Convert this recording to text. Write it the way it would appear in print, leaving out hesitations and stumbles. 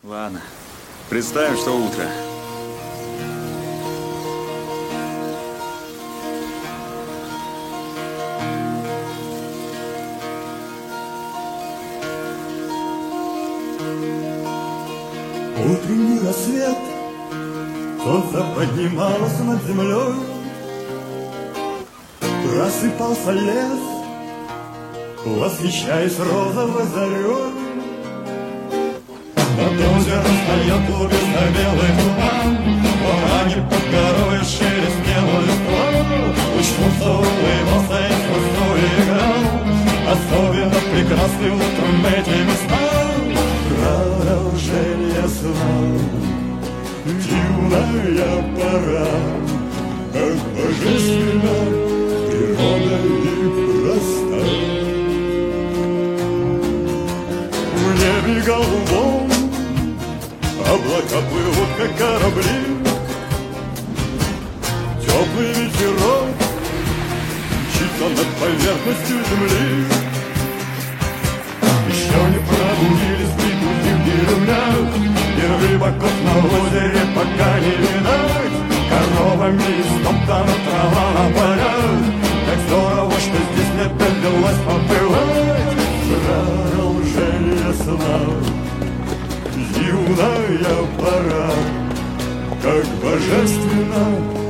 Ладно, представим, что утро. Утренний рассвет, солнце поднималось над землей, просыпался лес, восхищаясь розовой зарей. Над озером встает глубинно белый туман, Ранит под горой шелест неба листва. Учнулся, улыбался и вкусно играл, особенно прекрасны утром эти места. Продолжение сна, дивная пора, как божественно природа и проста. В небе голубом облака плывут, как корабли, теплый ветерок мчится над поверхностью земли. Еще не пробудились прибудивни румят, и рыбаков на озере пока не видать. Коровами истоптана трава на полях, так здорово, что здесь мне довелось побывать. Продолжение сна, юная пора, как божественно